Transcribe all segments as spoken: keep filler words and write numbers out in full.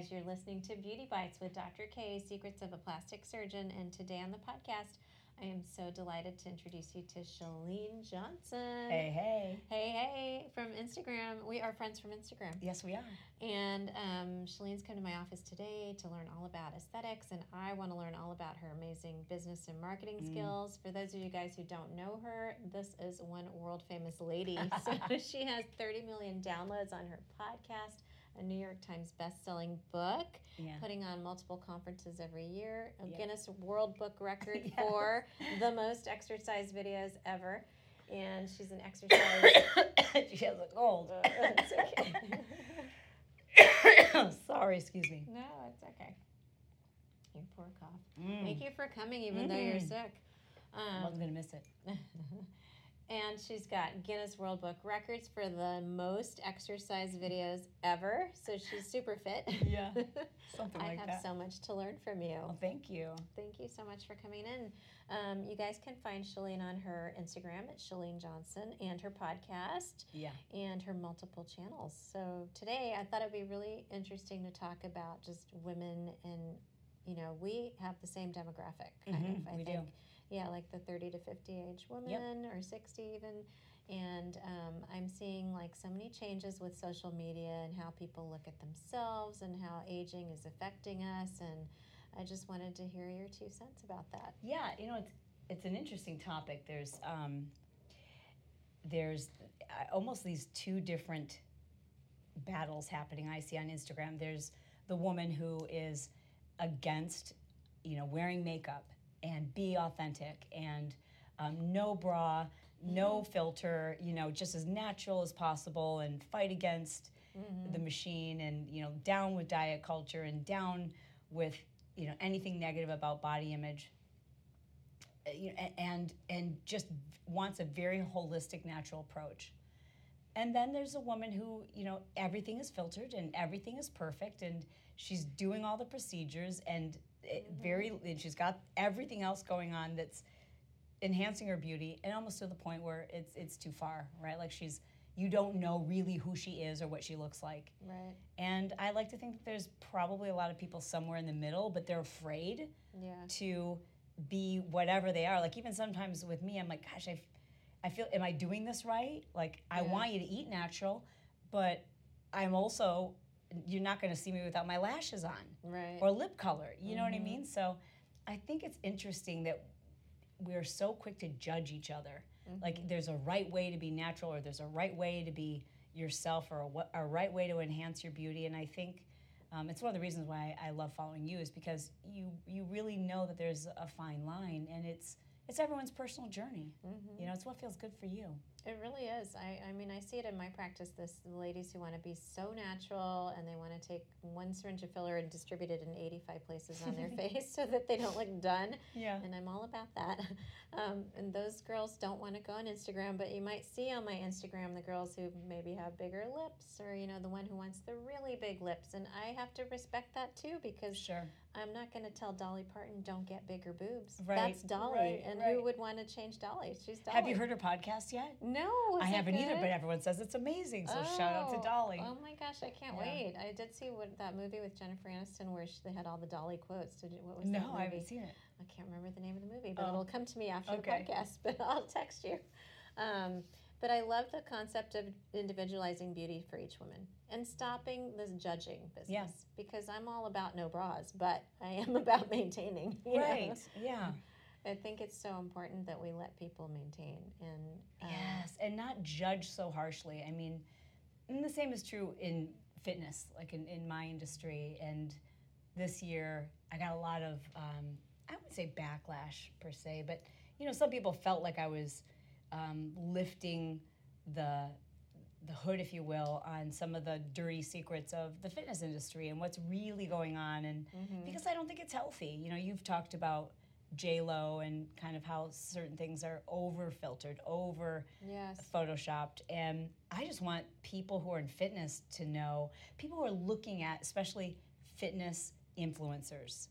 guys. You're listening to Beauty Bites with Doctor K, Secrets of a Plastic Surgeon. And today on the podcast, I am so delighted to introduce you to Chalene Johnson. Hey, hey. Hey, hey, from Instagram. We are friends from Instagram. Yes, we are. And um, Chalene's come to my office today to learn all about aesthetics, and I want to learn all about her amazing business and marketing mm. skills. For those of you guys who don't know her, this is one world-famous lady. So she has thirty million downloads on her podcast, a New York Times best-selling book, yeah. putting on multiple conferences every year, a yeah. Guinness World Book record yes. for the most exercise videos ever. And she's an exercise... She has a cold. Uh, it's okay. Sorry, excuse me. No, it's okay. Your poor cough. Mm. Thank you for coming, even mm. though you're sick. Um, I wasn't going to miss it. And she's got Guinness World Book records for the most exercise videos ever. So she's super fit. Yeah, something I like have that. so much to learn from you. Well, thank you. Thank you so much for coming in. Um, you guys can find Chalene on her Instagram at Chalene Johnson and her podcast. Yeah. And her multiple channels. So today I thought it'd be really interesting to talk about just women, and you know, we have the same demographic kind mm-hmm, of, I we think. do. Yeah, like the thirty to fifty age woman yep. or sixty even. And um, I'm seeing like so many changes with social media and how people look at themselves and how aging is affecting us. And I just wanted to hear your two cents about that. Yeah, you know, it's it's an interesting topic. There's um, there's almost these two different battles happening I see on Instagram. There's the woman who is against, you know, wearing makeup and be authentic and um, no bra, no mm-hmm. filter, you know, just as natural as possible, and fight against mm-hmm. the machine, and, you know, down with diet culture and down with, you know, anything negative about body image, uh, you know, and and just wants a very holistic, natural approach. And then there's a woman who, you know, everything is filtered and everything is perfect, and she's doing all the procedures, and it mm-hmm. very, and she's got everything else going on that's enhancing her beauty, and almost to the point where it's it's too far, right? Like she's, you don't know really who she is or what she looks like. Right. And I like to think that there's probably a lot of people somewhere in the middle, but they're afraid yeah. to be whatever they are. Like even sometimes with me, I'm like, gosh, I, I feel, am I doing this right? Like I yeah. want you to eat natural, but I'm also, you're not going to see me without my lashes on. Right. Or lip color. You mm-hmm. know what I mean? So I think it's interesting that we're so quick to judge each other. Mm-hmm. Like there's a right way to be natural, or there's a right way to be yourself, or a, a right way to enhance your beauty. And I think um, it's one of the reasons why I love following you, is because you you really know that there's a fine line, and it's it's everyone's personal journey. Mm-hmm. You know, it's what feels good for you. It really is. I, I mean, I see it in my practice, this the ladies who want to be so natural, and they want to take one syringe of filler and distribute it in eighty-five places on their face so that they don't look done. Yeah. And I'm all about that. Um, and those girls don't want to go on Instagram, but you might see on my Instagram the girls who maybe have bigger lips, or, you know, the one who wants the really big lips. And I have to respect that too, because sure. I'm not going to tell Dolly Parton, don't get bigger boobs. Right. That's Dolly. Right, and right. who would want to change Dolly? She's Dolly. Have you heard her podcast yet? No. I haven't good? either, but everyone says it's amazing. So oh, shout out to Dolly. Oh my gosh, I can't yeah. wait. I did see what that movie with Jennifer Aniston where she, they had all the Dolly quotes. Did you, what was no, that movie? I haven't seen it. I can't remember the name of the movie, but oh. it'll come to me after okay. the podcast, but I'll text you. Um, but I love the concept of individualizing beauty for each woman and stopping this judging business. Yeah. Because I'm all about no bras, but I am about maintaining. You right, know? yeah. I think it's so important that we let people maintain. and um, Yes, and not judge so harshly. I mean, and the same is true in fitness, like in, in my industry. And this year, I got a lot of, um, I wouldn't say backlash per se, but, you know, some people felt like I was um, lifting the the hood, if you will, on some of the dirty secrets of the fitness industry and what's really going on. And mm-hmm. because I don't think it's healthy. You know, you've talked about J-Lo and kind of how certain things are over-filtered, over yes. photoshopped. And I just want people who are in fitness to know, people who are looking at, especially fitness influencers,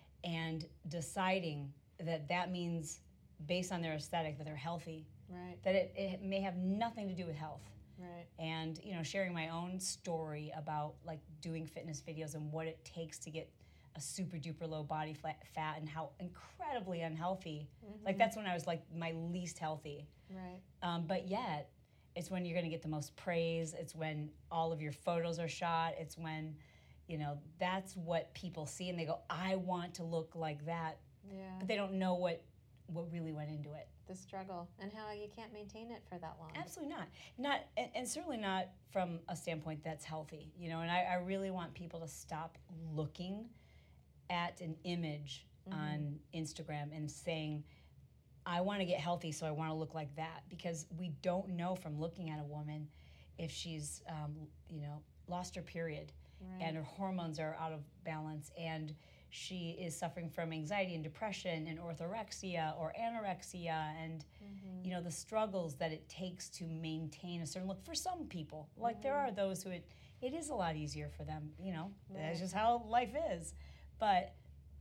and deciding that that means, based on their aesthetic, that they're healthy, right. that it, it may have nothing to do with health. Right. And, you know, sharing my own story about like doing fitness videos and what it takes to get a super duper low body fat, fat and how incredibly unhealthy. Mm-hmm. Like that's when I was like my least healthy. Right. Um, but yet, it's when you're going to get the most praise. It's when all of your photos are shot. It's when, you know, that's what people see and they go, I want to look like that. Yeah. But they don't know what what really went into it. The struggle and how you can't maintain it for that long. Absolutely not. Not and, and certainly not from a standpoint that's healthy. You know, and I, I really want people to stop looking at an image mm-hmm. on Instagram and saying, I want to get healthy, so I want to look like that. Because we don't know from looking at a woman if she's, um, you know, lost her period right. and her hormones are out of balance and she is suffering from anxiety and depression and orthorexia or anorexia and, mm-hmm. you know, the struggles that it takes to maintain a certain look for some people. Like mm-hmm. there are those who it, it is a lot easier for them, you know, right. that's just how life is. But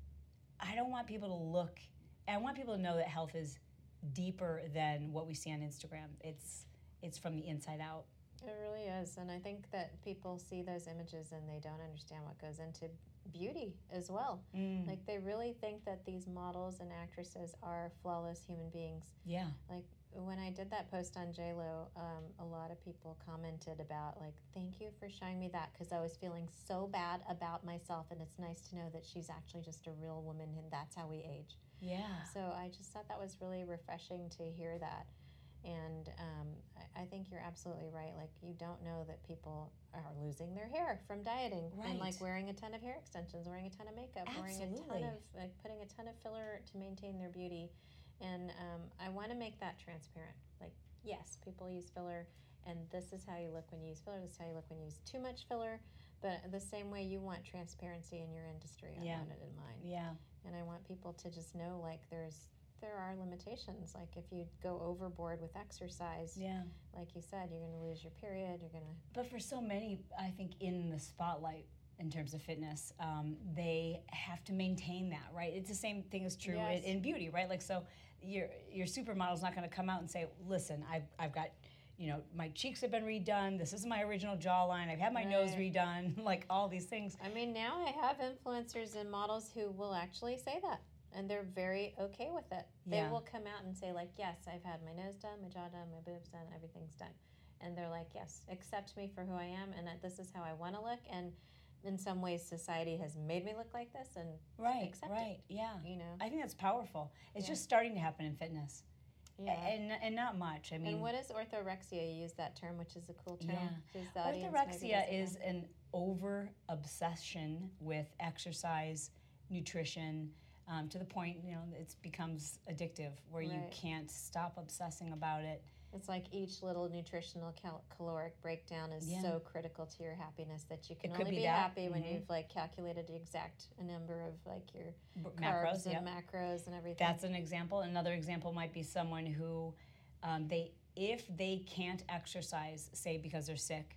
I don't want people to look, I want people to know that health is deeper than what we see on Instagram. It's it's from the inside out. It really is. And I think that people see those images and they don't understand what goes into beauty as well. Mm. Like they really think that these models and actresses are flawless human beings. Yeah. Like when I did that post on J Lo, um, a lot of people commented about like, thank you for showing me that because I was feeling so bad about myself and it's nice to know that she's actually just a real woman and that's how we age. Yeah. So I just thought that was really refreshing to hear that. And um, I, I think you're absolutely right. Like, you don't know that people are losing their hair from dieting. Right. And, like, wearing a ton of hair extensions, wearing a ton of makeup, Absolutely. wearing a ton of, like, putting a ton of filler to maintain their beauty. And um, I want to make that transparent. Like, yes, people use filler, and this is how you look when you use filler. This is how you look when you use too much filler. But the same way you want transparency in your industry, I yeah. want it in mine. Yeah. And I want people to just know, like, there's there are limitations. Like, if you go overboard with exercise, yeah. like you said, you're going to lose your period. You're going to. But for so many, I think in the spotlight in terms of fitness, um, they have to maintain that, right? It's the same thing is true yes. in, in beauty, right? Like, so your your supermodel's not going to come out and say, "Listen, I've I've got." You know, my cheeks have been redone. This is my original jawline. I've had my right. nose redone. Like all these things. I mean, now I have influencers and models who will actually say that, and they're very okay with it. Yeah. They will come out and say, like, yes, I've had my nose done, my jaw done, my boobs done, everything's done. And they're like, yes, accept me for who I am, and that this is how I want to look. And in some ways, society has made me look like this, and right, accept right, it, yeah. You know, I think that's powerful. It's yeah. just starting to happen in fitness. Yeah. And and not much. I mean, and what is orthorexia? You use that term, which is a cool term. Yeah. The orthorexia is know. an over obsession with exercise, nutrition, um, to the point you know it becomes addictive, where right. you can't stop obsessing about it. It's like each little nutritional cal- caloric breakdown is yeah. so critical to your happiness that you can it only be, be that. happy mm-hmm. when you've like calculated the exact number of like your macros carbs and yep. macros and everything. That's an example. Another example might be someone who um, they if they can't exercise, say because they're sick,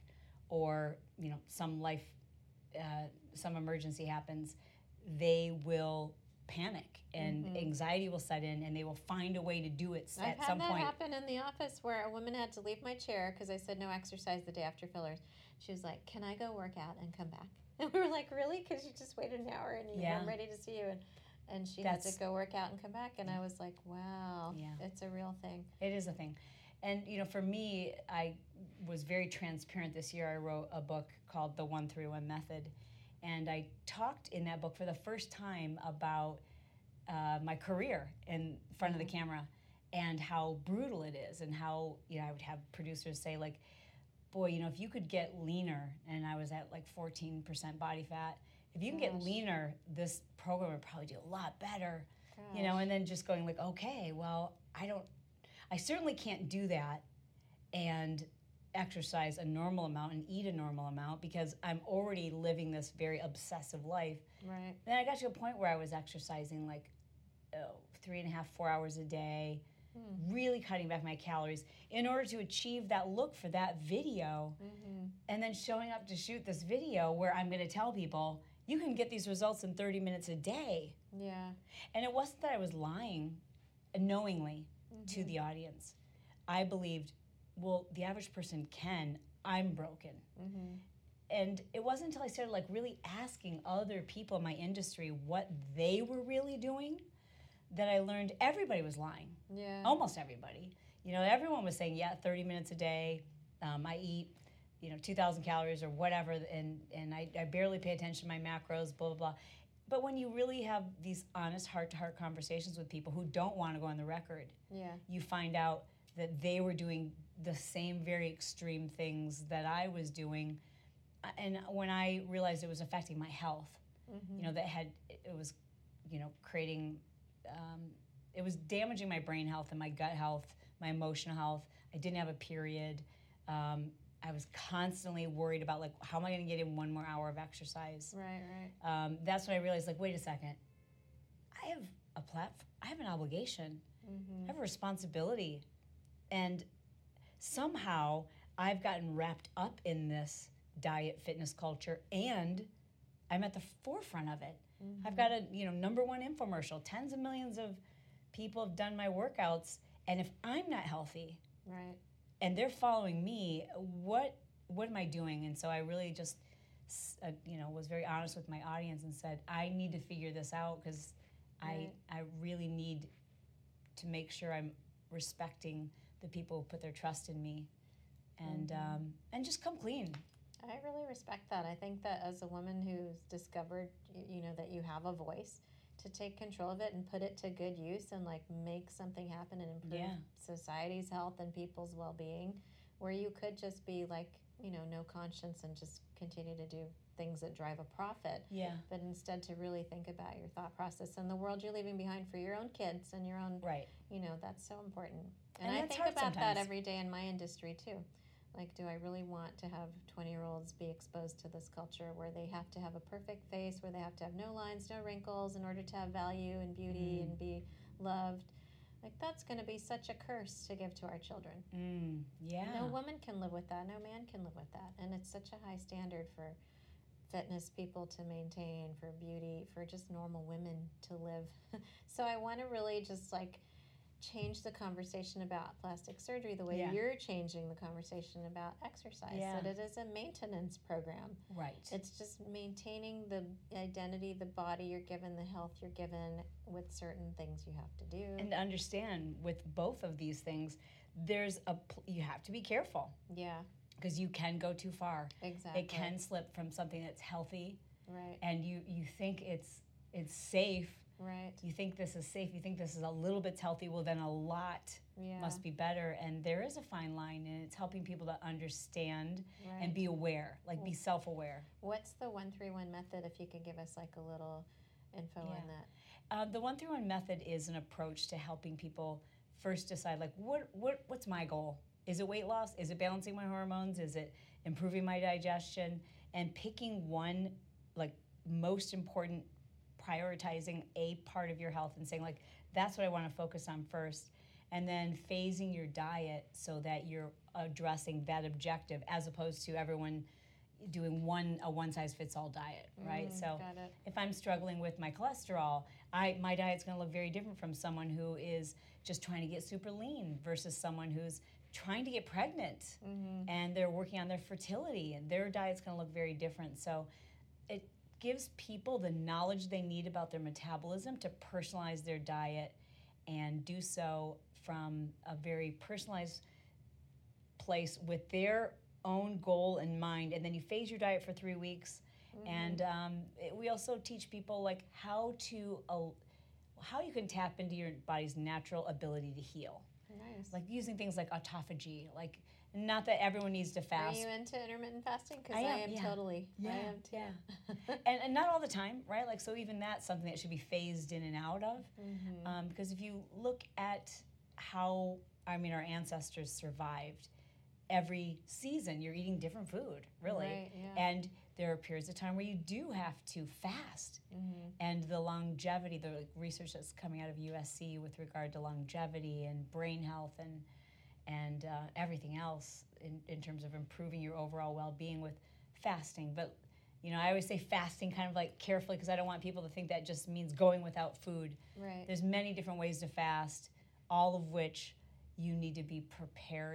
or you know some life uh, some emergency happens, they will panic and mm-hmm. anxiety will set in and they will find a way to do it I've at some had that point. happen in the office where a woman had to leave my chair because I said no exercise the day after fillers. She was like, can I go work out and come back? And we were like, really? Because you just waited an hour and yeah. I'm ready to see you. And, and she That's, had to go work out and come back. And I was like, wow, yeah. it's a real thing. It is a thing. And, you know, for me, I was very transparent this year. I wrote a book called The one three one Method. And I talked in that book for the first time about Uh, my career in front of the camera and how brutal it is and how, you know, I would have producers say like, boy, you know, if you could get leaner, and I was at like fourteen percent body fat, if you can Gosh. get leaner, this program would probably do a lot better, Gosh. you know, and then just going like, okay, well, I don't, I certainly can't do that and exercise a normal amount and eat a normal amount because I'm already living this very obsessive life. Right. Then I got to a point where I was exercising like oh, three and a half, four hours a day, mm. really cutting back my calories in order to achieve that look for that video. Mm-hmm. And then showing up to shoot this video where I'm going to tell people, you can get these results in thirty minutes a day. Yeah. And it wasn't that I was lying knowingly mm-hmm. to the audience. I believed well, the average person can. I'm broken. Mm-hmm. And it wasn't until I started like really asking other people in my industry what they were really doing that I learned everybody was lying. Yeah. Almost everybody. You know, everyone was saying, yeah, thirty minutes a day. Um, I eat, you know, two thousand calories or whatever, and, and I, I barely pay attention to my macros, blah, blah, blah. But when you really have these honest heart-to-heart conversations with people who don't want to go on the record, Yeah. you find out that they were doing the same very extreme things that I was doing. And when I realized it was affecting my health, Mm-hmm. you know, that had, it was, you know, creating, um, it was damaging my brain health and my gut health, my emotional health. I didn't have a period. Um, I was constantly worried about, like, how am I going to get in one more hour of exercise? Right, right. Um, that's when I realized, like, wait a second. I have a platform. I have an obligation. Mm-hmm. I have a responsibility. And somehow I've gotten wrapped up in this diet fitness culture, and I'm at the forefront of it. Mm-hmm. I've got a, you know, number one infomercial. Tens of millions of people have done my workouts, and if I'm not healthy, Right. and they're following me, what what am I doing? And so I really just, uh, you know, was very honest with my audience and said, I need to figure this out because Right. I I really need to make sure I'm respecting the people who put their trust in me, and Mhm. um, and just come clean. I really respect that. I think that as a woman who's discovered, y- you know, that you have a voice, to take control of it and put it to good use and like make something happen and improve Yeah. society's health and people's well-being, where you could just be like, you know, no conscience and just continue to do things that drive a profit, Yeah, but instead to really think about your thought process and the world you're leaving behind for your own kids and your own, right. you know, that's so important. And, And I that's think hard about sometimes. that every day in my industry too. Like, do I really want to have twenty-year-olds be exposed to this culture where they have to have a perfect face, where they have to have no lines, no wrinkles in order to have value and beauty Mhm. and be loved? Like, that's going to be such a curse to give to our children. Mm, yeah. No woman can live with that. No man can live with that. And it's such a high standard for fitness people to maintain, for beauty, for just normal women to live. So I want to really just like change the conversation about plastic surgery the way Yeah. you're changing the conversation about exercise. Yeah. That it is a maintenance program. Right. It's just maintaining the identity, the body you're given, the health you're given with certain things you have to do. And to understand with both of these things, there's a pl- you have to be careful yeah, because you can go too far. exactly. It can slip from something that's healthy, Right, and you you think it's it's safe. right. You think this is safe. You think this is a little bit healthy. Well, then a lot Yeah, must be better. And there is a fine line, and it's helping people to understand right. and be aware, like be self-aware. What's the one three one method? If you could give us like a little info Yeah. on that. Uh, the one through one method is an approach to helping people first decide, like, what what what's my goal? Is it weight loss? Is it balancing my hormones? Is it improving my digestion? And picking one, like, most important, prioritizing a part of your health and saying, like, that's what I want to focus on first. And then phasing your diet so that you're addressing that objective as opposed to everyone doing one a one size fits all diet, right? Mm, So got it. if I'm struggling with my cholesterol, I my diet's going to look very different from someone who is just trying to get super lean versus someone who's trying to get pregnant Mm-hmm. and they're working on their fertility, and their diet's going to look very different. So it gives people the knowledge they need about their metabolism to personalize their diet and do so from a very personalized place with their own goal in mind. And then you phase your diet for three weeks. Mm-hmm. And um, it, we also teach people like how to uh, how you can tap into your body's natural ability to heal, Nice. like using things like autophagy. Like, not that everyone needs to Are fast, you into intermittent fasting? Because I I am, am, yeah. totally. Yeah, I am too. and, and not all the time, right? Like, so even that's something that should be phased in and out of. Mm-hmm. Um, because if you look at how, I mean, our ancestors survived, every season you're eating different food, really. Right, yeah. And there are periods of time where you do have to fast. Mm-hmm. And the longevity, the like, research that's coming out of U S C with regard to longevity and brain health and and uh, everything else in, in terms of improving your overall well-being with fasting. But, you know, I always say fasting kind of like carefully because I don't want people to think that just means going without food. Right. There's many different ways to fast, all of which you need to be prepared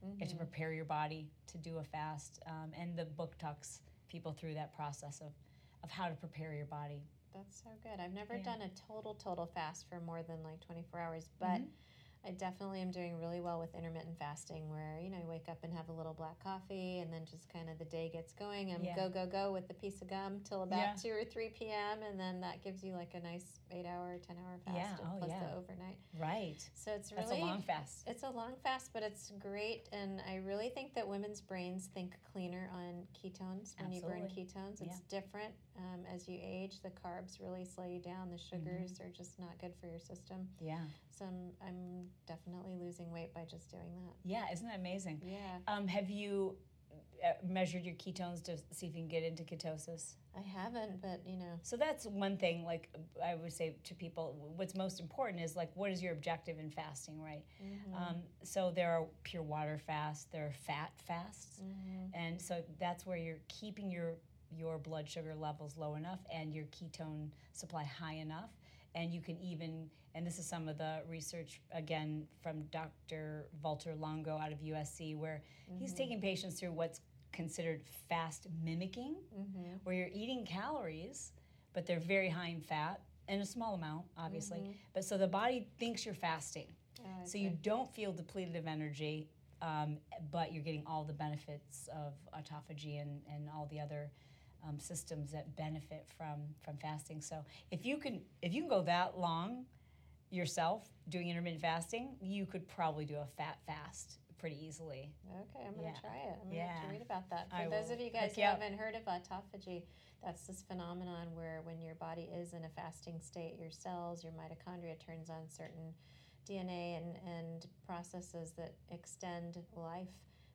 You have to prepare your body to do a fast. Um, and the book talks people through that process of, of how to prepare your body. That's so good. I've never Yeah. done a total, total fast for more than like twenty-four hours, but Mhm. I definitely am doing really well with intermittent fasting where, you know, you wake up and have a little black coffee and then just kind of the day gets going and Yeah. go, go, go with the piece of gum till about Yeah. two or three p.m. And then that gives you like a nice eight hour, ten hour fast Yeah. and Oh, plus yeah. the overnight. Right. So it's really, That's a long fast. it's a long fast, but it's great. And I really think that women's brains think cleaner on ketones when you burn Absolutely. ketones. It's Yeah. different um, as you age. The carbs really slow you down. The sugars Mm-hmm. are just not good for your system. Yeah. So I'm, I'm definitely losing weight by just doing that. Yeah. Isn't that amazing? Yeah, Um, have you uh, measured your ketones to see if you can get into ketosis? I haven't, but you know, So that's one thing, like I would say to people, what's most important is like, what is your objective in fasting, right? mm-hmm. Um, so there are pure water fasts, there are fat fasts, Mm-hmm. and so that's where you're keeping your your blood sugar levels low enough and your ketone supply high enough, and you can even, and this is some of the research again from Doctor Walter Longo out of U S C, where Mm-hmm. he's taking patients through what's considered fast mimicking, Mm-hmm. where you're eating calories, but they're very high in fat, in a small amount, obviously. Mhm. But so the body thinks you're fasting. Oh, I So you see. don't feel depleted of energy, um, but you're getting all the benefits of autophagy and, and all the other um, systems that benefit from, from fasting. So if you can if you can go that long yourself doing intermittent fasting, you could probably do a fat fast pretty easily. Okay, I'm gonna Yeah. try it. I'm gonna Yeah. have to read about that. For I those will of you guys hook who you up. haven't heard of autophagy, that's this phenomenon where when your body is in a fasting state, your cells, your mitochondria turns on certain D N A and, and processes that extend life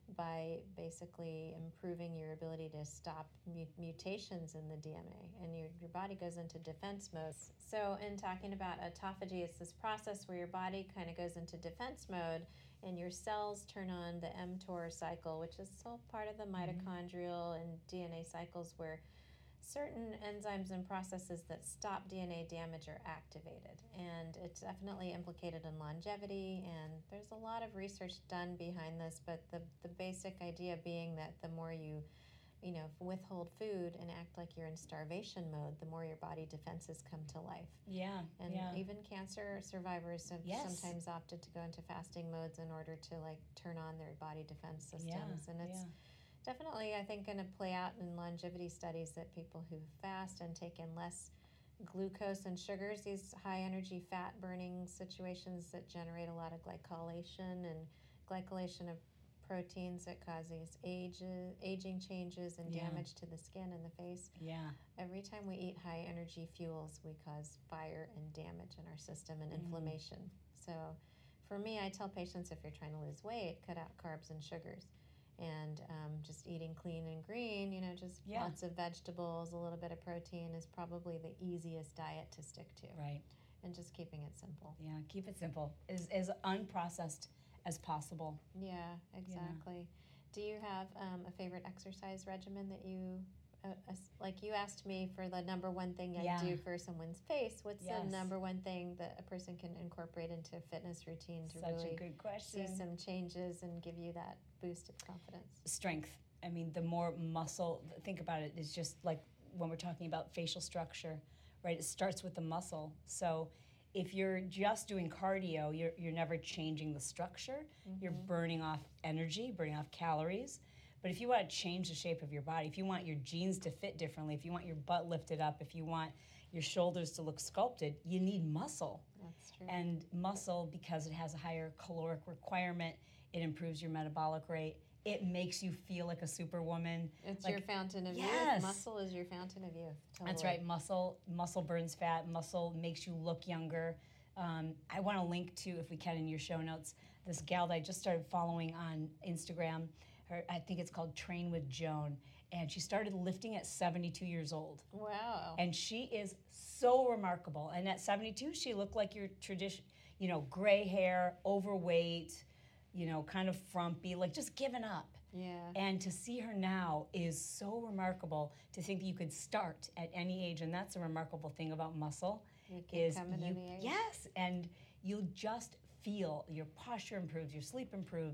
by basically improving your ability to stop mu- mutations in the D N A, and your, your body goes into defense mode. So in talking about autophagy, it's this process where your body kind of goes into defense mode and your cells turn on the mTOR cycle, which is all part of the mitochondrial and D N A cycles where certain enzymes and processes that stop D N A damage are activated. And it's definitely implicated in longevity, and there's a lot of research done behind this, but the, the basic idea being that the more you you know, withhold food and act like you're in starvation mode, the more your body defenses come to life. Yeah, And yeah. even cancer survivors have Yes. sometimes opted to go into fasting modes in order to like turn on their body defense systems. Yeah, And it's yeah. definitely, I think, going to play out in longevity studies that people who fast and take in less glucose and sugars, these high energy fat burning situations that generate a lot of glycolation and glycolation of proteins that cause these age, aging changes and Yeah. damage to the skin and the face. Yeah. Every time we eat high energy fuels, we cause fire and damage in our system and Mm. inflammation. So for me, I tell patients if you're trying to lose weight, cut out carbs and sugars. And um, just eating clean and green, you know, just Yeah. lots of vegetables, a little bit of protein is probably the easiest diet to stick to. Right. And just keeping it simple. Yeah, keep it simple. As, as unprocessed as possible. Yeah, exactly. Do you have um, a favorite exercise regimen that you, uh, as- like you asked me for the number one thing I Yeah. do for someone's face? What's Yes. the number one thing that a person can incorporate into a fitness routine to Such really a good see question. some changes and give you that boost of confidence? Strength. I mean, the more muscle, think about it, it's just like when we're talking about facial structure, right? It starts with the muscle. So if you're just doing cardio, you're, you're never changing the structure. You're burning off energy, burning off calories. But if you want to change the shape of your body, if you want your jeans to fit differently, if you want your butt lifted up, if you want your shoulders to look sculpted, you need muscle. That's true. And muscle, because it has a higher caloric requirement, it improves your metabolic rate. It makes you feel like a superwoman. It's like- your fountain of Yes. youth. Muscle is your fountain of youth. Totally. That's right. Muscle muscle burns fat. Muscle makes you look younger. Um, I want to link to, if we can, in your show notes, this gal that I just started following on Instagram. Her, I think it's called Train with Joan, and she started lifting at seventy-two years old. Wow. And she is so remarkable. And at seventy-two, she looked like your tradition, you know, gray hair, overweight, you know, kind of frumpy, like just given up. Yeah. And to see her now is so remarkable, to think that you could start at any age. And that's a remarkable thing about muscle. You keep is coming to you, the age. yes, and you'll just feel your posture improves, your sleep improves,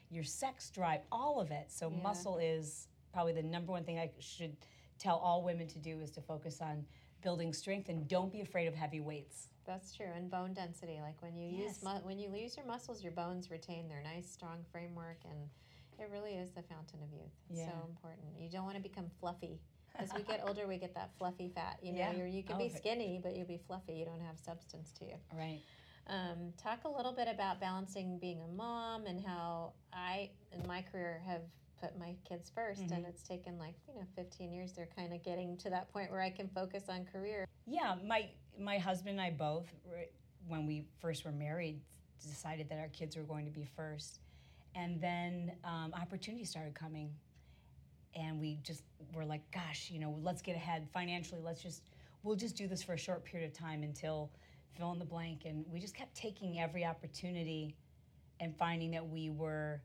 your sex drive, all of it. So Yeah. muscle is probably the number one thing I should tell all women to do, is to focus on building strength, and don't be afraid of heavy weights. That's true, and bone density. Like when you Yes. use mu- when you use your muscles, your bones retain their nice, strong framework, and it really is the fountain of youth. It's Yeah. so important. You don't want to become fluffy. As we get older, we get that fluffy fat. You know, Yeah. you're, you can Oh, be but- skinny, but you'll be fluffy. You don't have substance to you. Right. Um, talk a little bit about balancing being a mom and how I, in my career, have put my kids 1st Mhm. and it's taken like you know fifteen years. They're kind of getting to that point where I can focus on career. Yeah, my my husband and I both, were- when we first were married, decided that our kids were going to be first, and then um, opportunities started coming, and we just were like, gosh, you know, let's get ahead financially. Let's just we'll just do this for a short period of time until fill in the blank, and we just kept taking every opportunity, and finding that we were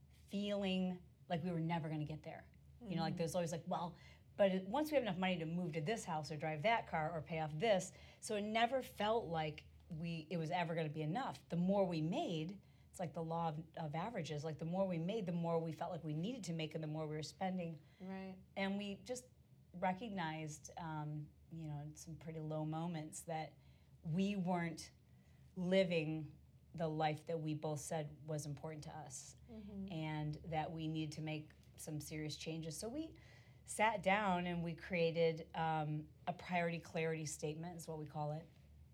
feeling like we were never going to get there. You know, like there's always like, well, but it, once we have enough money to move to this house or drive that car or pay off this, so it never felt like we it was ever going to be enough. The more we made, it's like the law of, of averages. Like the more we made, the more we felt like we needed to make, and the more we were spending. Right. And we just recognized, um, you know, in some pretty low moments, that we weren't living the life that we both said was important to us, Mm-hmm. and that we needed to make some serious changes. So we sat down and we created um, a priority clarity statement, is what we call it.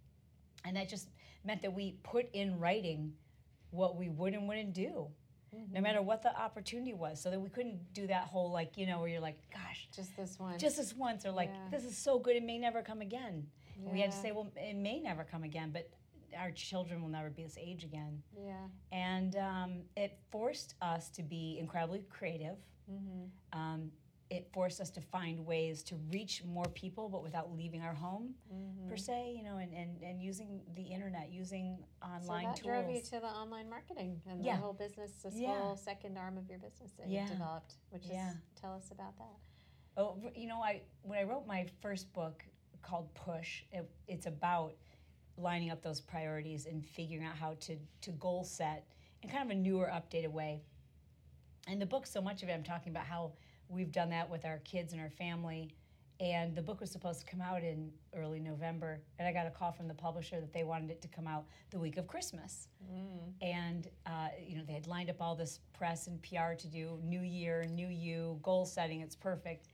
And that just meant that we put in writing what we would and wouldn't do, Mm-hmm. no matter what the opportunity was, so that we couldn't do that whole, like, you know, where you're like, gosh, Just this one. just this once, or like, Yeah. this is so good, it may never come again. And we had to Yeah. say, well, it may never come again, but our children will never be this age again. Yeah. And um, it forced us to be incredibly creative. Mm-hmm. Um, it forced us to find ways to reach more people, but without leaving our home, Mm-hmm. per se, you know, and, and, and using the internet, using online so that tools. drove you to the online marketing and Yeah. the whole business, this Yeah. whole second arm of your business that Yeah. you developed, which Yeah. is, tell us about that. Oh, you know, I when I wrote my first book called Push, it, it's about lining up those priorities and figuring out how to to goal set in kind of a newer, updated way. And the book, so much of it, I'm talking about how we've done that with our kids and our family. And the book was supposed to come out in early November, and I got a call from the publisher that they wanted it to come out the week of Christmas. Mm. And uh, you know, they had lined up all this press and P R to do, new year, new you, goal setting, it's perfect.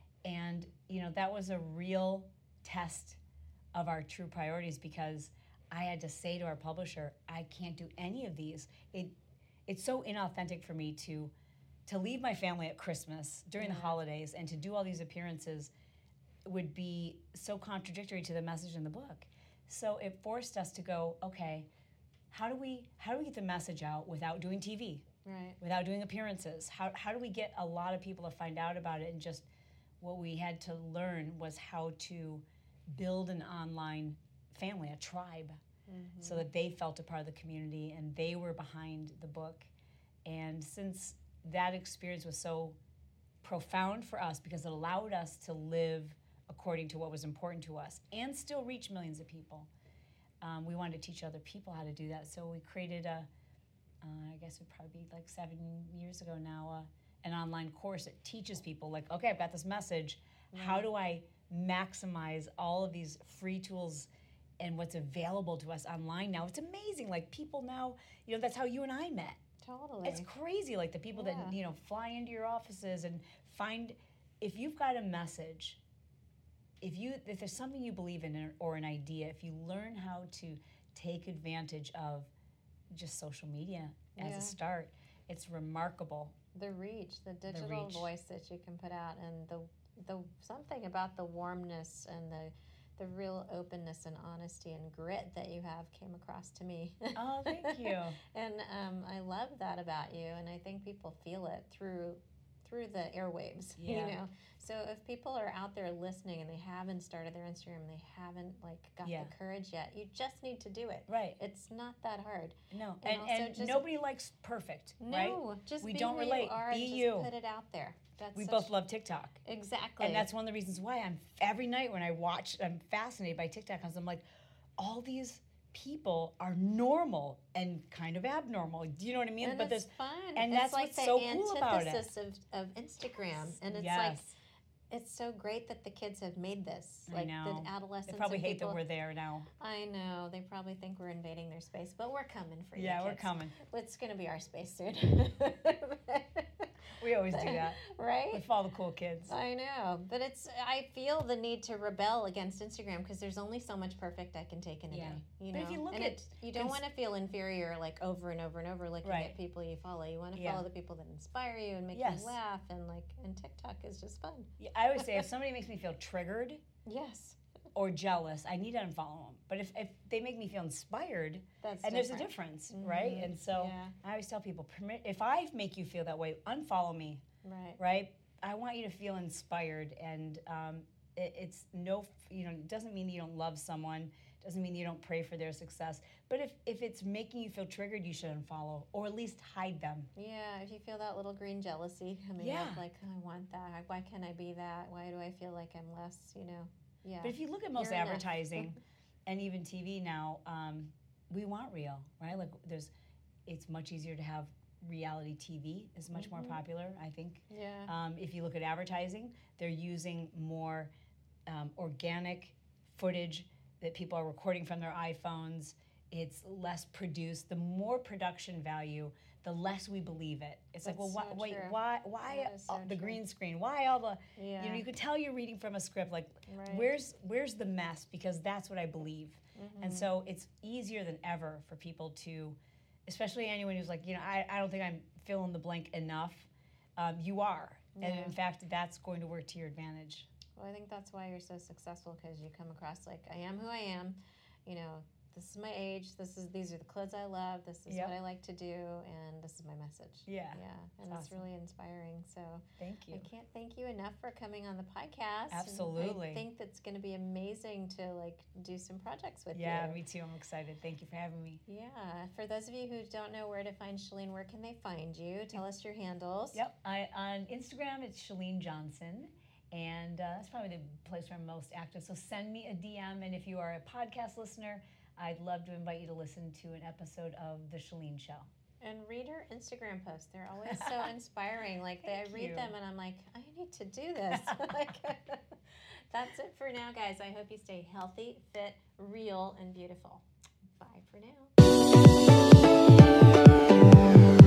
And you know, that was a real test of our true priorities, because I had to say to our publisher, I can't do any of these. It it's so inauthentic for me to to leave my family at Christmas during Yeah. the holidays and to do all these appearances would be so contradictory to the message in the book. So it forced us to go, okay, how do we how do we get the message out without doing T V, Right. without doing appearances? How how do we get a lot of people to find out about it? And just what we had to learn was how to build an online family, a tribe, Mm-hmm. so that they felt a part of the community and they were behind the book. And since that experience was so profound for us, because it allowed us to live according to what was important to us and still reach millions of people, um, we wanted to teach other people how to do that. So we created a, uh, I guess it would probably be like seven years ago now, uh, an online course that teaches people, like, okay, I've got this message. How do I maximize all of these free tools and what's available to us online now? It's amazing. Like, people now, you know, that's how you and I met. Totally. It's crazy, like the people Yeah. that, you know, fly into your offices and find, if you've got a message, if you if there's something you believe in or an idea, if you learn how to take advantage of just social media as Yeah. a start, it's remarkable. The reach, the digital reach. voice that you can put out, and the the something about the warmness and the the real openness and honesty and grit that you have came across to me. Oh, thank you. And um, I love that about you, and I think people feel it through through the airwaves. Yeah. You know, so if people are out there listening and they haven't started their Instagram, they haven't like got Yeah. the courage yet, you just need to do it. Right. It's not that hard. No. And And, also and just- nobody likes perfect, right? No, just We be don't who relate. you are Be and just you. put it out there. That's We such- both love TikTok. exactly. And that's one of the reasons why I'm every night when I watch, I'm fascinated by TikTok, because I'm like, all these people are normal and kind of abnormal. Do you know what I mean? And but it's there's fun. and it's that's like what's the so cool about it. antithesis of, of Instagram. And it's yes. like, it's so great that the kids have made this. I Like know. the adolescents. They probably and hate people, that we're there now. I know. They probably think we're invading their space, but we're coming for you. Yeah, we're kids. coming. It's going to be our space soon. We always do that. Right? We follow the cool kids. I know. But it's, I feel the need to rebel against Instagram because there's only so much perfect I can take in a Yeah. day. You But know? if you look and at it, you don't cons- want to feel inferior like over and over and over looking Right. at people you follow. You want to Yeah. follow the people that inspire you and make Yes. you laugh, and like, and TikTok is just fun. Yeah, I always say if somebody makes me feel triggered Yes. or jealous, I need to unfollow them. But if, if they make me feel inspired, That's and different. there's a difference, right? And so Yeah. I always tell people, permit if I make you feel that way, unfollow me, Right. right? I want you to feel inspired, and um, it, it's no, you know, it doesn't mean you don't love someone, doesn't mean you don't pray for their success. But if, if it's making you feel triggered, you should unfollow, or at least hide them. Yeah, if you feel that little green jealousy coming Yeah. up, like, oh, I want that. Why can't I be that? Why do I feel like I'm less, you know? Yeah. But if you look at most You're enough. advertising and even T V now, um, we want real, right? Like there's, it's much easier to have reality T V is much Mm-hmm. more popular, I think. Yeah. Um, if you look at advertising, they're using more um, organic footage that people are recording from their iPhones. It's less produced. The more production value, the less we believe it. It's like, well, That's why, so wait, true. why, why That is so all- the true. green screen? Why all the, Yeah. you know, you could tell you're reading from a script. Like, Right. where's where's the mess? Because that's what I believe. Mm-hmm. And so it's easier than ever for people to, especially anyone who's like, you know, I, I don't think I'm fill in the blank enough. Um, you are. And Yeah. in fact, that's going to work to your advantage. Well, I think that's why you're so successful, because you come across like, I am who I am. You know, this is my age. This is these are the clothes I love. This is Yep. what I like to do, and this is my message. Yeah. Yeah, and It's it's awesome. really inspiring. So Thank you. I can't thank you enough for coming on the podcast. And Absolutely. I think that's going to be amazing to like do some projects with Yeah, you. me too. I'm excited. Thank you for having me. Yeah. For those of you who don't know where to find Shalene, where can they find you? Tell us your handles. Yep. I, on Instagram, it's Shalene Johnson. And uh, that's probably the place where I'm most active. So send me a D M. And if you are a podcast listener, I'd love to invite you to listen to an episode of The Shalene Show. And read her Instagram posts. They're always so inspiring. Like they, I Thank read you. them and I'm like, I need to do this. Like, that's it for now, guys. I hope you stay healthy, fit, real, and beautiful. Bye for now.